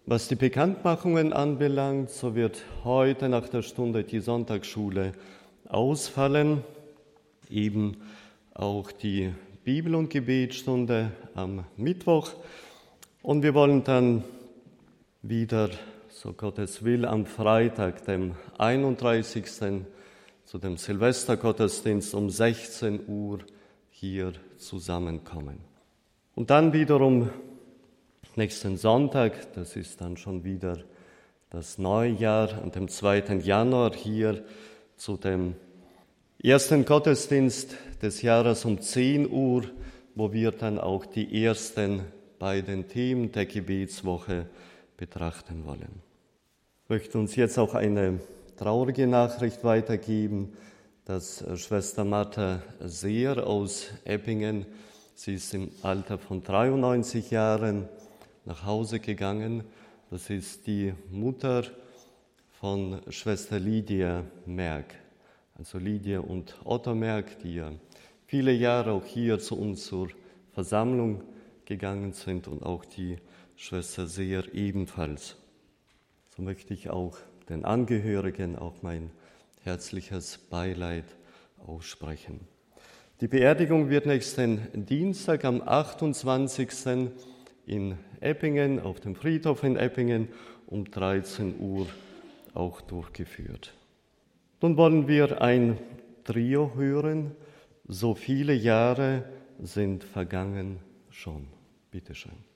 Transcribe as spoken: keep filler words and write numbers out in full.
Was die Bekanntmachungen anbelangt, so wird heute nach der Stunde die Sonntagsschule ausfallen, eben auch die Bibel- und Gebetsstunde am Mittwoch. Und wir wollen dann wieder, so Gottes will, am Freitag, dem einunddreißigsten zu dem Silvestergottesdienst um sechzehn Uhr hier zusammenkommen. Und dann wiederum nächsten Sonntag, das ist dann schon wieder das Neujahr, an dem zweiten Januar hier zu dem ersten Gottesdienst des Jahres um zehn Uhr, wo wir dann auch die ersten beiden Themen der Gebetswoche betrachten wollen. Ich möchte uns jetzt auch eine traurige Nachricht weitergeben, dass Schwester Martha Seer aus Eppingen, sie ist im Alter von dreiundneunzig Jahren nach Hause gegangen. Das ist die Mutter von Schwester Lydia Merck, also Lydia und Otto Merck, die ja viele Jahre auch hier zu uns zur Versammlung gegangen sind und auch die Schwester Seer ebenfalls. So möchte ich auch den Angehörigen auch mein herzliches Beileid aussprechen. Die Beerdigung wird nächsten Dienstag am achtundzwanzigsten in Eppingen, auf dem Friedhof in Eppingen, um dreizehn Uhr auch durchgeführt. Nun wollen wir ein Trio hören. So viele Jahre sind vergangen schon. Bitte schön.